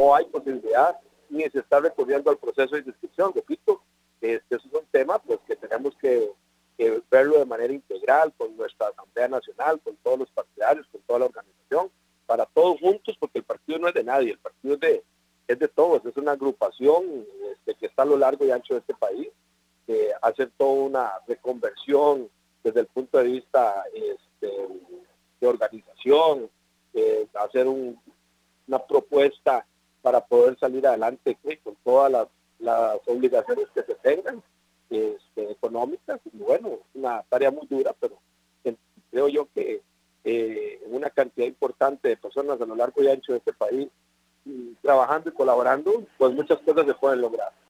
no hay posibilidad ni se está recurriendo al proceso de inscripción. Repito, eso es un tema pues que tenemos que verlo de manera integral con nuestra Asamblea Nacional, con todos los partidarios, con toda la organización, para todos juntos, porque el partido no es de nadie, el partido es de todos, es una agrupación que está a lo largo y ancho de este país, hacer toda una reconversión desde el punto de vista de organización, hacer una propuesta para poder salir adelante con todas las obligaciones que se tengan económicas. Y bueno, es una tarea muy dura, pero creo yo que una cantidad importante de personas a lo largo y ancho de este país trabajando y colaborando, pues muchas cosas se pueden lograr.